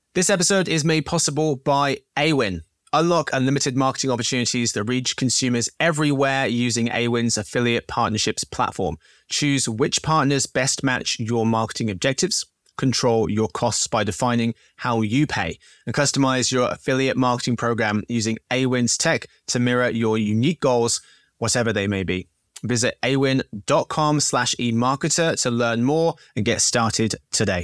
This episode is made possible by Awin. Unlock unlimited marketing opportunities that reach consumers everywhere using Awin's affiliate partnerships platform. Choose which partners best match your marketing objectives, control your costs by defining how you pay, and customize your affiliate marketing program using Awin's tech to mirror your unique goals, whatever they may be. Visit awin.com/emarketer to learn more and get started today.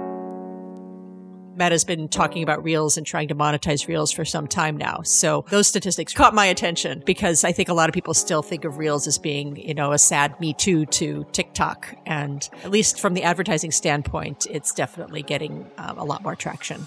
Meta's been talking about Reels and trying to monetize Reels for some time now. So those statistics caught my attention because I think a lot of people still think of Reels as being, a sad Me Too to TikTok. And at least from the advertising standpoint, it's definitely getting a lot more traction.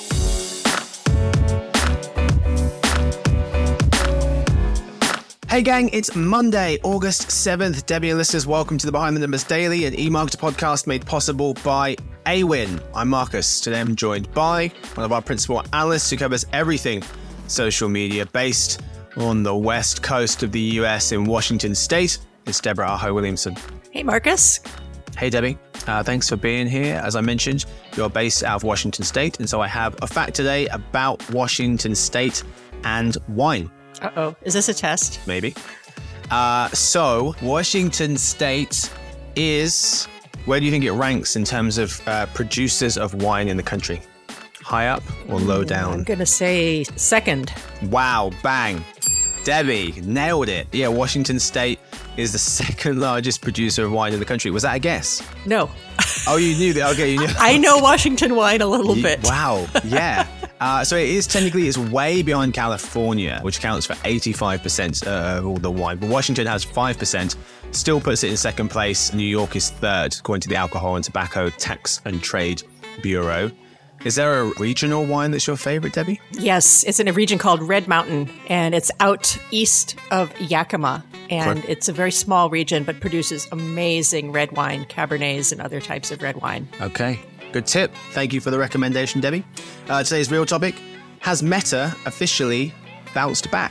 Hey gang, it's Monday, August 7th. Debbie and listeners, welcome to the Behind the Numbers Daily, an eMarketer podcast made possible by Awin. I'm Marcus. Today I'm joined by one of our principal analysts who covers everything social media based on the west coast of the US in Washington State. It's Deborah Aho Williamson. Hey, Marcus. Hey, Debbie. Thanks for being here. As I mentioned, you're based out of Washington State, and so I have a fact today about Washington State and wine. Uh-oh. Is this a test? Maybe. So Washington State is, where do you think it ranks in terms of producers of wine in the country? High up or low down? I'm going to say second. Wow, bang. Debbie, nailed it. Yeah, Washington State is the second largest producer of wine in the country. Was that a guess? No. Oh, you knew that. Okay, you knew. I know Washington wine a little bit. Wow, yeah. So it is technically, it's way behind California, which accounts for 85% of all the wine. But Washington has 5%, still puts it in second place. New York is third, according to the Alcohol and Tobacco Tax and Trade Bureau. Is there a regional wine that's your favorite, Debbie? Yes, it's in a region called Red Mountain, and it's out east of Yakima. And It's a very small region, but produces amazing red wine, Cabernets, and other types of red wine. Okay, good tip. Thank you for the recommendation, Debbie. Today's real topic, has Meta officially bounced back?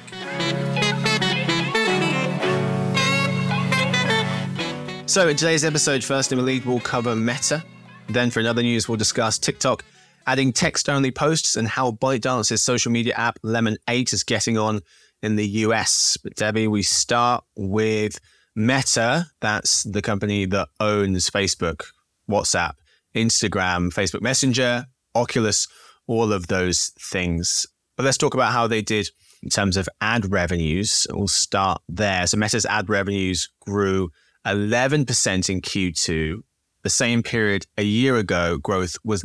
So in today's episode, first in the lead, we'll cover Meta. Then for another news, we'll discuss TikTok adding text-only posts and how ByteDance's social media app Lemon 8 is getting on in the US. But Debbie, we start with Meta. That's the company that owns Facebook, WhatsApp, Instagram, Facebook Messenger, Oculus, all of those things. But let's talk about how they did in terms of ad revenues. We'll start there. So Meta's ad revenues grew 11% in Q2. The same period a year ago, growth was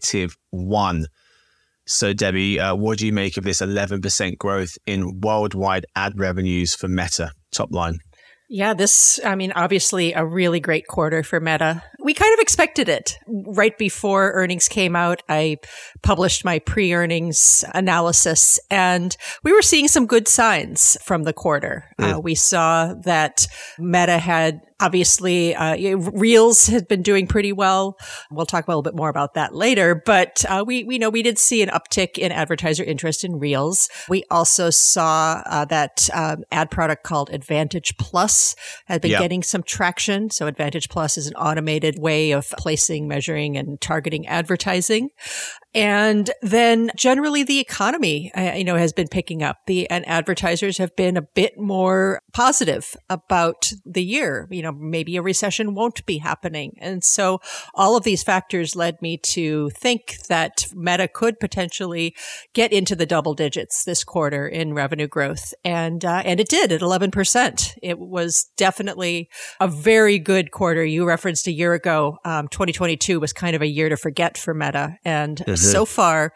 -1%. So Debbie, what do you make of this 11% growth in worldwide ad revenues for Meta, top line? Yeah, obviously a really great quarter for Meta. We kind of expected it. Right before earnings came out, I published my pre-earnings analysis, and we were seeing some good signs from the quarter. We saw that Meta had obviously, Reels had been doing pretty well. We'll talk a little bit more about that later, but we did see an uptick in advertiser interest in Reels. We also saw that ad product called Advantage Plus had been getting some traction. So Advantage Plus is an automated way of placing, measuring, and targeting advertising. And then generally the economy, has been picking up. And advertisers have been a bit more positive about the year. Maybe a recession won't be happening. And so all of these factors led me to think that Meta could potentially get into the double digits this quarter in revenue growth. And it did at 11%. It was definitely a very good quarter. You referenced a year ago, 2022 was kind of a year to forget for Meta. And so far,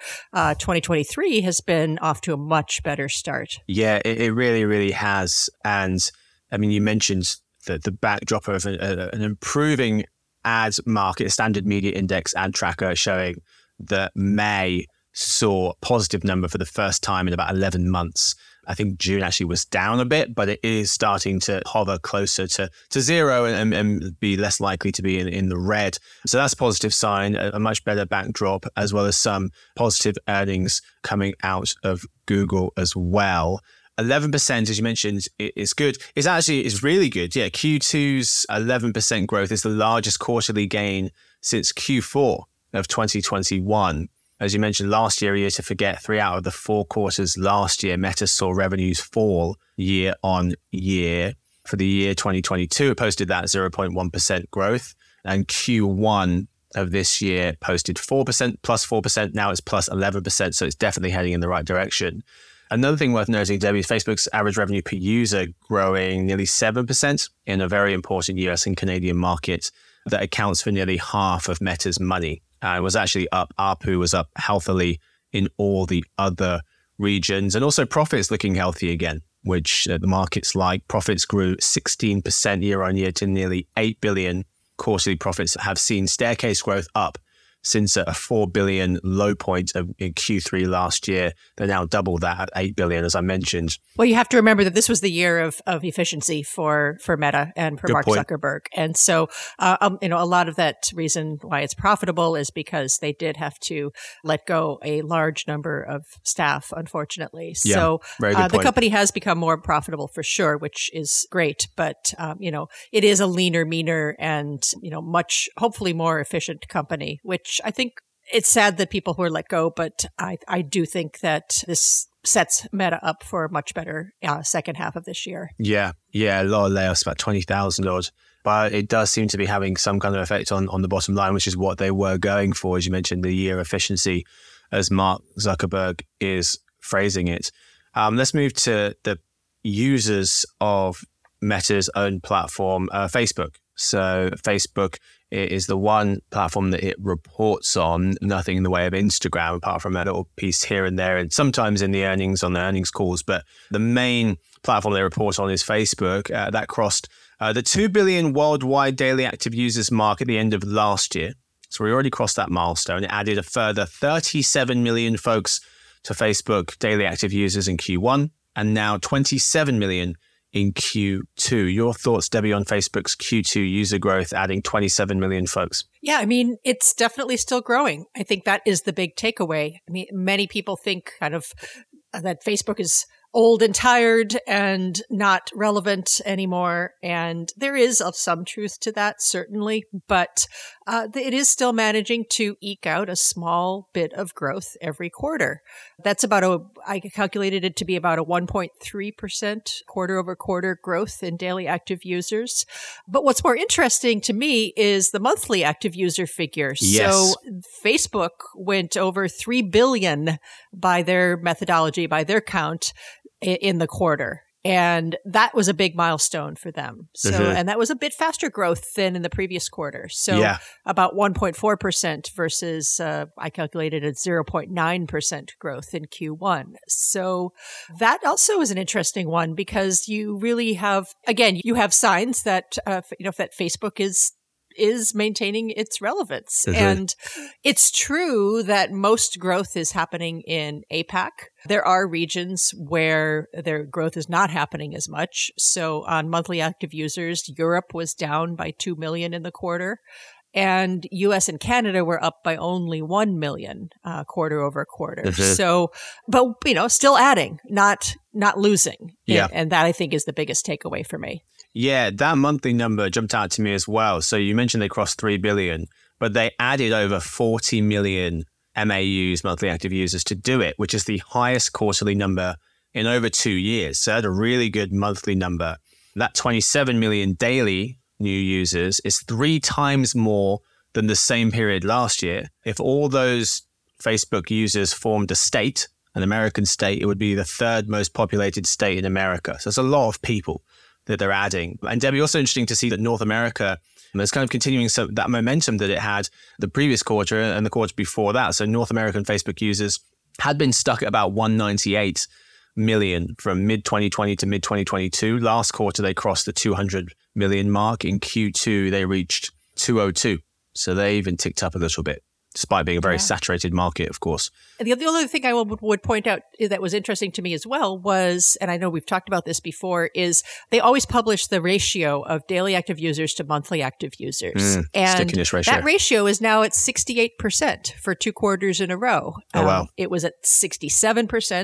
2023 has been off to a much better start. Yeah, it really, really has. And I mean, you mentioned the backdrop of an improving ad market, a Standard Media Index ad tracker showing that May saw a positive number for the first time in about 11 months. I think June actually was down a bit, but it is starting to hover closer to zero and be less likely to be in the red. So that's a positive sign, a much better backdrop, as well as some positive earnings coming out of Google as well. 11%, as you mentioned, is good. It's really good. Yeah, Q2's 11% growth is the largest quarterly gain since Q4 of 2021. as you mentioned, last year to forget, 3 out of the 4 quarters last year, Meta saw revenues fall year on year. For the year 2022, it posted that 0.1% growth. And Q1 of this year posted 4%, plus 4%. Now it's plus 11%. So it's definitely heading in the right direction. Another thing worth noting, Debbie, is Facebook's average revenue per user growing nearly 7% in a very important US and Canadian market that accounts for nearly half of Meta's money. It was actually up. ARPU was up healthily in all the other regions. And also profits looking healthy again, which the markets like. Profits grew 16% year on year to nearly 8 billion. Quarterly profits have seen staircase growth up since a 4 billion low point in Q3 last year. They're now double that at 8 billion, as I mentioned. Well, you have to remember that this was the year of efficiency for Meta and for Mark Zuckerberg. And so, a lot of that reason why it's profitable is because they did have to let go a large number of staff, unfortunately. Yeah, so very good the point. company has become more profitable for sure, which is great. But, it is a leaner, meaner, and, much, hopefully more efficient company, which I think it's sad that people were let go, but I do think that this sets Meta up for a much better second half of this year. Yeah, a lot of layoffs, about 20,000 odd. But it does seem to be having some kind of effect on the bottom line, which is what they were going for, as you mentioned, the year efficiency, as Mark Zuckerberg is phrasing it. Let's move to the users of Meta's own platform, Facebook. So Facebook is the one platform that it reports on, nothing in the way of Instagram, apart from a little piece here and there, and sometimes in the earnings, on the earnings calls. But the main platform they report on is Facebook. That crossed the 2 billion worldwide daily active users mark at the end of last year. So we already crossed that milestone. It added a further 37 million folks to Facebook daily active users in Q1, and now 27 million in Q2. Your thoughts, Debbie, on Facebook's Q2 user growth, adding 27 million folks? Yeah, I mean, it's definitely still growing. I think that is the big takeaway. I mean, many people think kind of that Facebook is old and tired and not relevant anymore. And there is some truth to that, certainly. But it is still managing to eke out a small bit of growth every quarter. That's I calculated it to be about a 1.3% quarter over quarter growth in daily active users. But what's more interesting to me is the monthly active user figure. Yes. So Facebook went over 3 billion by their methodology, by their count, in the quarter. And that was a big milestone for them. So, and that was a bit faster growth than in the previous quarter. So about 1.4% versus, I calculated at 0.9% growth in Q1. So that also is an interesting one because you really have, again, you have signs that, that Facebook is maintaining its relevance. And it's true that most growth is happening in APAC. There are regions where their growth is not happening as much. So on monthly active users, Europe was down by 2 million in the quarter. And US and Canada were up by only 1 million quarter over quarter. So, but, still adding, not losing. Yeah. And that I think is the biggest takeaway for me. Yeah, that monthly number jumped out to me as well. So you mentioned they crossed 3 billion, but they added over 40 million MAUs, monthly active users, to do it, which is the highest quarterly number in over 2 years. So that's a really good monthly number. That 27 million daily new users is 3 times more than the same period last year. If all those Facebook users formed a state, an American state, it would be the 3rd most populated state in America. So it's a lot of people that they're adding. And Debbie, also interesting to see that North America is kind of continuing that momentum that it had the previous quarter and the quarter before that. So North American Facebook users had been stuck at about 198 million from mid-2020 to mid-2022. Last quarter, they crossed the 200 million mark. In Q2, they reached 202. So they even ticked up a little bit, despite being a very saturated market, of course. The other thing I would point out that was interesting to me as well was, and I know we've talked about this before, is they always publish the ratio of daily active users to monthly active users. And stickiness ratio. That ratio is now at 68% for 2 quarters in a row. Oh, wow. It was at 67%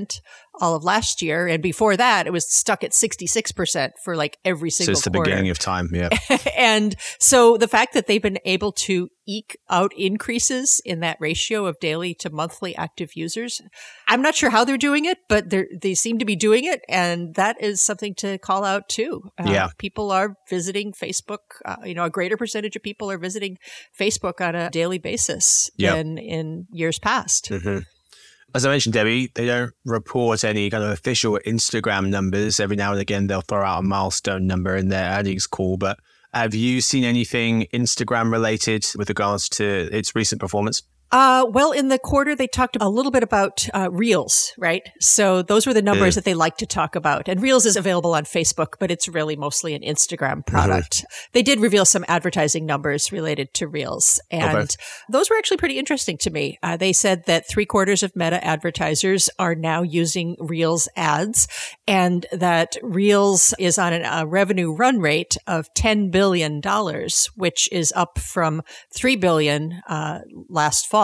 all of last year. And before that, it was stuck at 66% for like every single Since the quarter. beginning of time, yeah. And so the fact that they've been able to eke out increases in that ratio of daily to monthly active users, I'm not sure how they're doing it, but they seem to be doing it. And that is something to call out too. People are visiting Facebook. A greater percentage of people are visiting Facebook on a daily basis than in years past. Mm-hmm. As I mentioned, Debbie, they don't report any kind of official Instagram numbers. Every now and again, they'll throw out a milestone number in their earnings call. But have you seen anything Instagram related with regards to its recent performance? Well, in the quarter, they talked a little bit about Reels, right? So those were the numbers that they like to talk about. And Reels is available on Facebook, but it's really mostly an Instagram product. Mm-hmm. They did reveal some advertising numbers related to Reels. And those were actually pretty interesting to me. They said that 3/4 of Meta advertisers are now using Reels ads, and that Reels is on a revenue run rate of $10 billion, which is up from $3 billion last fall.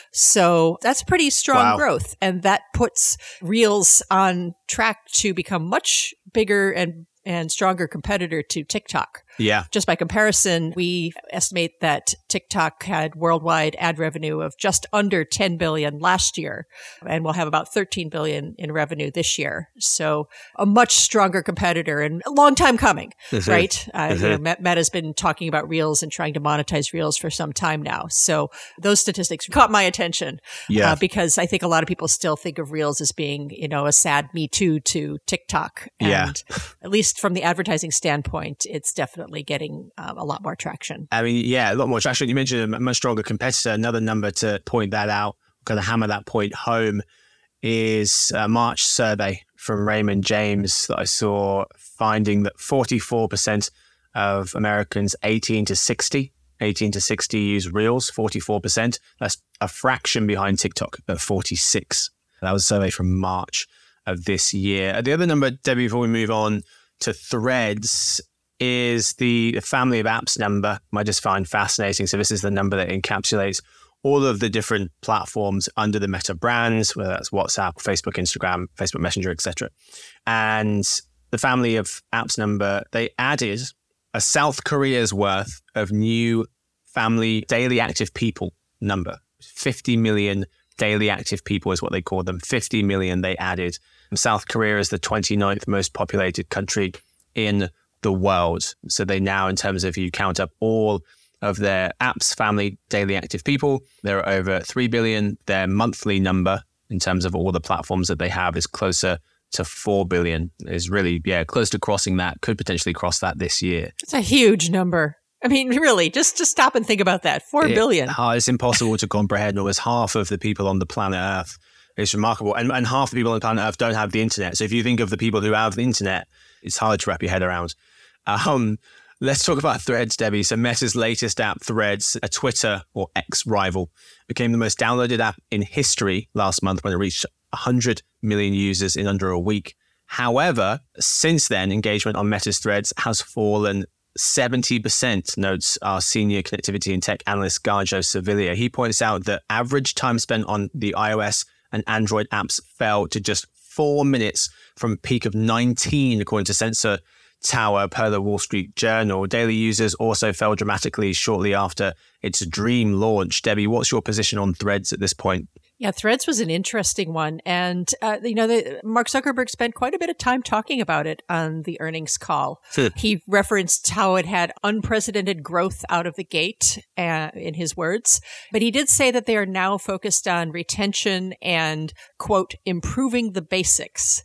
So that's pretty strong growth. And that puts Reels on track to become much bigger and stronger competitor to TikTok. Yeah. Just by comparison, we estimate that TikTok had worldwide ad revenue of just under 10 billion last year, and will have about 13 billion in revenue this year. So a much stronger competitor and a long time coming, right? Meta's been talking about Reels and trying to monetize Reels for some time now. So those statistics caught my attention because I think a lot of people still think of Reels as being, a sad Me Too to TikTok. And at least from the advertising standpoint, it's definitely getting a lot more traction. I mean, a lot more traction. You mentioned a much stronger competitor. Another number to point that out, kind of hammer that point home, is a March survey from Raymond James that I saw, finding that 44% of Americans 18 to 60 use Reels, 44%. That's a fraction behind TikTok at 46%. That was a survey from March of this year. The other number, Debbie, before we move on to Threads, is the family of apps number. I just find fascinating. So this is the number that encapsulates all of the different platforms under the Meta brands, whether that's WhatsApp, Facebook, Instagram, Facebook Messenger, etc. And the family of apps number, they added a South Korea's worth of new family daily active people number. 50 million daily active people is what they call them. 50 million they added. And South Korea is the 29th most populated country in the world. So they now, in terms of you count up all of their apps family daily active people, there are over 3 billion. Their monthly number in terms of all the platforms that they have is closer to 4 billion. Is really, close to crossing that, could potentially cross that this year. It's a huge number. I mean, really, just stop and think about that. 4 billion. It's impossible to comprehend. Almost half of the people on the planet Earth. It's remarkable. And half the people on the planet Earth don't have the internet. So if you think of the people who have the internet, it's hard to wrap your head around. Let's talk about Threads, Debbie. So Meta's latest app, Threads, a Twitter or X rival, became the most downloaded app in history last month when it reached 100 million users in under a week. However, since then, engagement on Meta's Threads has fallen 70%, notes our senior connectivity and tech analyst, Garjo Sevilla. He points out that average time spent on the iOS and Android apps fell to just 4 minutes from a peak of 19, according to Sensor Tower, per the Wall Street Journal. Daily users also fell dramatically shortly after its Dream launch. Debbie, what's your position on Threads at this point? Yeah, Threads was an interesting one. And, Mark Zuckerberg spent quite a bit of time talking about it on the earnings call. He referenced how it had unprecedented growth out of the gate, in his words. But he did say that they are now focused on retention and, quote, improving the basics.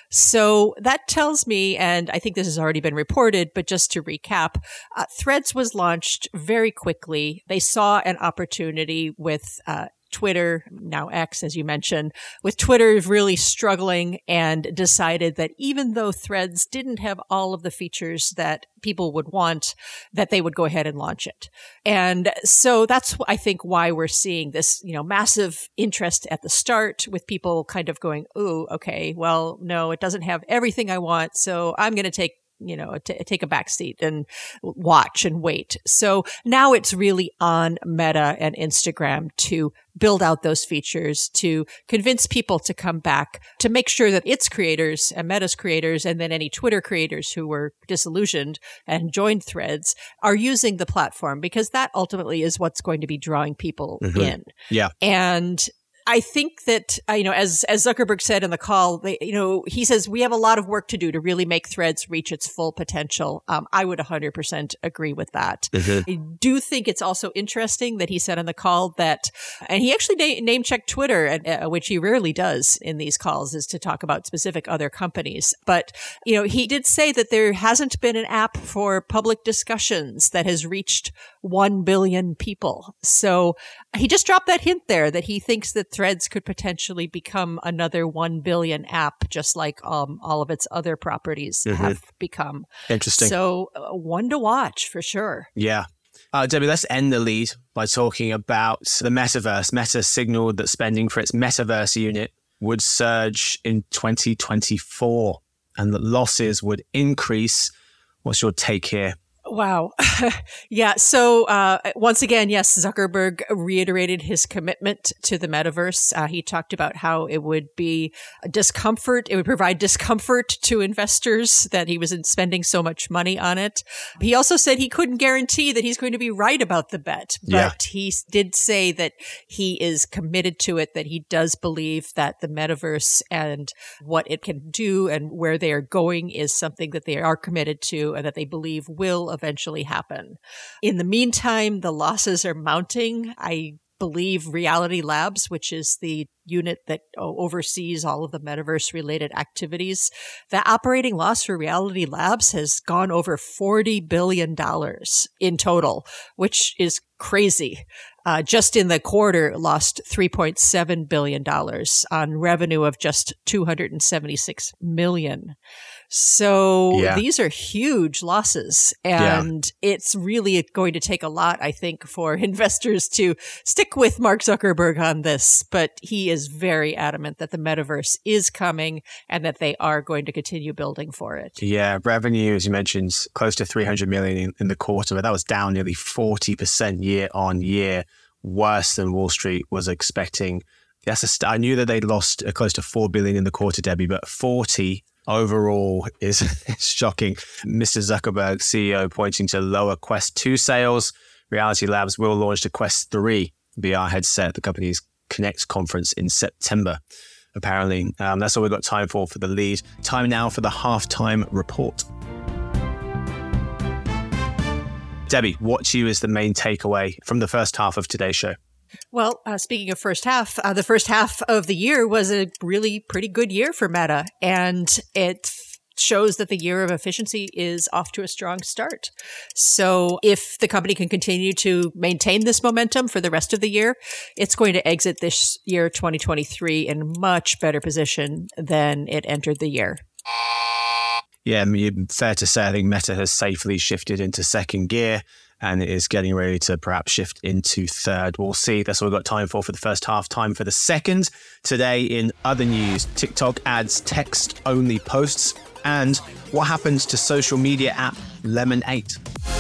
So that tells me, and I think this has already been reported, but just to recap, Threads was launched very quickly. They saw an opportunity with Twitter, now X, as you mentioned, with Twitter really struggling, and decided that even though Threads didn't have all of the features that people would want, that they would go ahead and launch it. And so that's, I think, why we're seeing this, massive interest at the start, with people kind of going, "Ooh, okay, well, no, it doesn't have everything I want, so I'm going to take take a back seat and watch and wait. So now it's really on Meta and Instagram to build out those features, to convince people to come back, to make sure that its creators and Meta's creators, and then any Twitter creators who were disillusioned and joined Threads are using the platform, because that ultimately is what's going to be drawing people in. Yeah. And I think that, as Zuckerberg said in the call, he says we have a lot of work to do to really make Threads reach its full potential. I would 100% agree with that. I do think it's also interesting that he said on the call that, and he actually name-checked Twitter, which he rarely does in these calls, is to talk about specific other companies. But, he did say that there hasn't been an app for public discussions that has reached 1 billion people. So he just dropped that hint there that he thinks that Threads could potentially become another 1 billion app, just like all of its other properties have become. Interesting. So one to watch for sure. Yeah. Debbie, let's end the lead by talking about the metaverse. Meta signaled that spending for its metaverse unit would surge in 2024 and that losses would increase. What's your take here? Wow. Yeah. So once again, yes, Zuckerberg reiterated his commitment to the metaverse. He talked about how it would be a discomfort. It would provide discomfort to investors that he was spending so much money on it. He also said he couldn't guarantee that he's going to be right about the bet, but he did say that he is committed to it, that he does believe that the metaverse and what it can do and where they are going is something that they are committed to and that they believe will eventually happen. In the meantime, the losses are mounting. I believe Reality Labs, which is the unit that oversees all of the metaverse related activities, the operating loss for Reality Labs has gone over $40 billion in total, which is crazy. Just in the quarter, lost $3.7 billion on revenue of just $276 million. So these are huge losses, and it's really going to take a lot, I think, for investors to stick with Mark Zuckerberg on this. But he is very adamant that the metaverse is coming and that they are going to continue building for it. Yeah, revenue, as you mentioned, close to $300 million in the quarter, but that was down nearly 40% year on year, worse than Wall Street was expecting. I knew that they'd lost close to $4 billion in the quarter, Debbie, but 40 overall is shocking. Mr. Zuckerberg, CEO, pointing to lower Quest 2 sales. Reality Labs will launch the Quest 3 VR headset at the company's Connect conference in September. Apparently, that's all we've got time for the lead. Time now for the halftime report. Debbie, what to you is the main takeaway from the first half of today's show? Well, speaking of first half, the first half of the year was a really pretty good year for Meta, and it shows that the year of efficiency is off to a strong start. So if the company can continue to maintain this momentum for the rest of the year, it's going to exit this year, 2023, in much better position than it entered the year. Yeah, fair to say, I think Meta has safely shifted into second gear and it is getting ready to perhaps shift into third. We'll see. That's all we've got time for the first half. Time for the second. Today in other news, TikTok adds text-only posts and what happens to social media app Lemon8.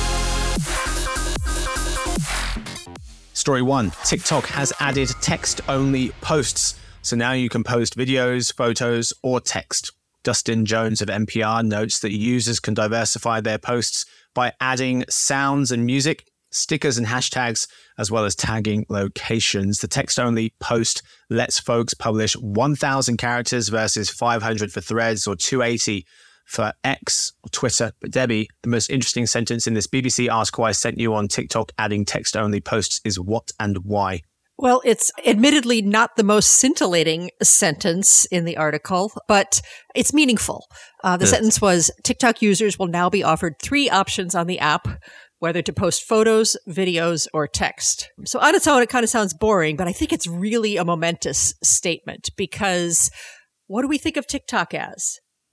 Story 1, TikTok has added text-only posts. So now you can post videos, photos, or text. Dustin Jones of NPR notes that users can diversify their posts by adding sounds and music, stickers and hashtags, as well as tagging locations. The text-only post lets folks publish 1,000 characters versus 500 for Threads or 280 for X or Twitter. But Debbie, the most interesting sentence in this BBC article I sent you on TikTok adding text-only posts is what and why? Well, it's admittedly not the most scintillating sentence in the article, but it's meaningful. The sentence was, TikTok users will now be offered 3 options on the app, whether to post photos, videos, or text. So on its own, it kind of sounds boring, but I think it's really a momentous statement because what do we think of TikTok as?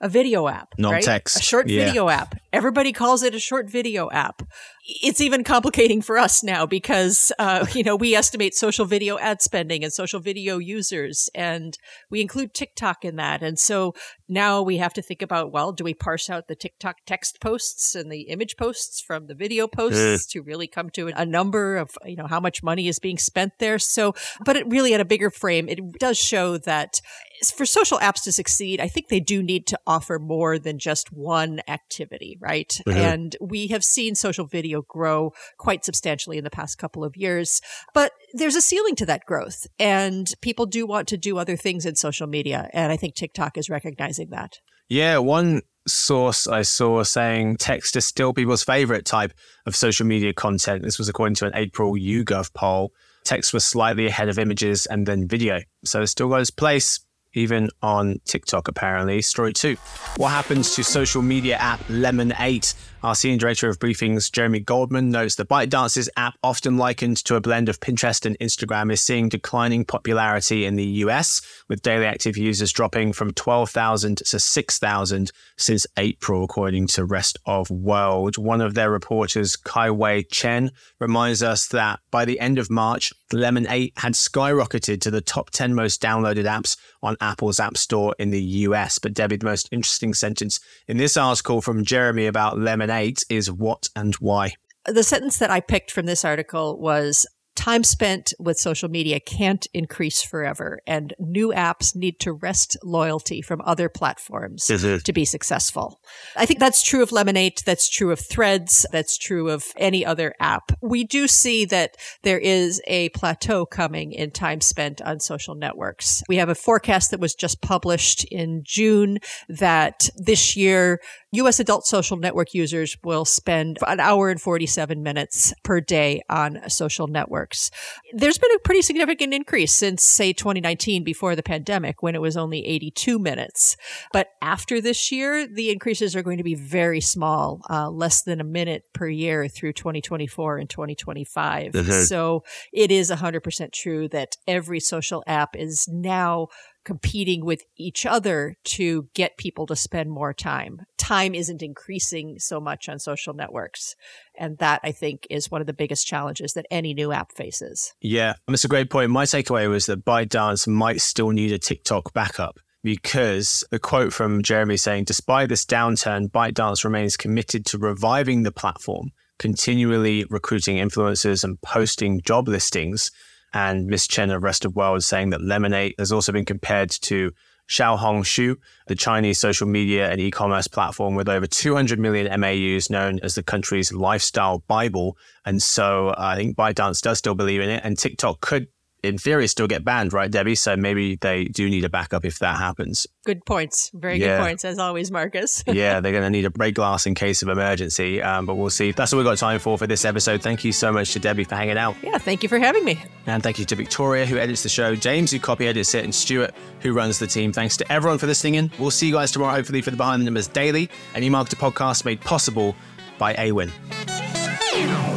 a video app, not right? text. A short video app. Everybody calls it a short video app. It's even complicating for us now because, we estimate social video ad spending and social video users, and we include TikTok in that. And so now we have to think about, well, do we parse out the TikTok text posts and the image posts from the video posts to really come to a number of, how much money is being spent there? So, but it really, at a bigger frame, it does show that for social apps to succeed, I think they do need to offer more than just one activity, right? Mm-hmm. And we have seen social video grow quite substantially in the past couple of years, but there's a ceiling to that growth, and people do want to do other things in social media. And I think TikTok is recognizing that. Yeah, one source I saw saying text is still people's favorite type of social media content. This was according to an April YouGov poll. Text was slightly ahead of images and then video. So it's still got its place, even on TikTok, apparently. Story 2. What happens to social media app Lemon8? Our senior director of briefings, Jeremy Goldman, notes that ByteDance's app, often likened to a blend of Pinterest and Instagram, is seeing declining popularity in the US, with daily active users dropping from 12,000 to 6,000 since April, according to Rest of World. One of their reporters, Kai-Wei Chen, reminds us that by the end of March, Lemon8 had skyrocketed to the top 10 most downloaded apps on Apple's App Store in the US. But Debbie, the most interesting sentence in this article from Jeremy about Lemon8 is what and why. The sentence that I picked from this article was, time spent with social media can't increase forever, and new apps need to wrest loyalty from other platforms to be successful. I think that's true of Lemon8, that's true of Threads, that's true of any other app. We do see that there is a plateau coming in time spent on social networks. We have a forecast that was just published in June that this year, U.S. adult social network users will spend an hour and 47 minutes per day on social networks. There's been a pretty significant increase since, say, 2019, before the pandemic, when it was only 82 minutes. But after this year, the increases are going to be very small, less than a minute per year through 2024 and 2025. Mm-hmm. So it is 100% true that every social app is now competing with each other to get people to spend more time. Time isn't increasing so much on social networks. And that, I think, is one of the biggest challenges that any new app faces. Yeah, that's a great point. My takeaway was that ByteDance might still need a TikTok backup, because the quote from Jeremy saying, despite this downturn, ByteDance remains committed to reviving the platform, continually recruiting influencers and posting job listings. And Miss Chen of Rest of World saying that Lemon8 has also been compared to Xiaohongshu, the Chinese social media and e-commerce platform with over 200 million MAUs, known as the country's lifestyle Bible. And so I think ByteDance does still believe in it. And TikTok could, in theory, still get banned, right, Debbie? So maybe they do need a backup if that happens. Good points. Very good points, as always, Marcus. Yeah, they're going to need a break glass in case of emergency, but we'll see. That's all we've got time for this episode. Thank you so much to Debbie for hanging out. Yeah, thank you for having me. And thank you to Victoria, who edits the show, James, who copy edits it, and Stuart, who runs the team. Thanks to everyone for listening in. We'll see you guys tomorrow, hopefully, for the Behind the Numbers Daily, an eMarketer podcast made possible by Awin.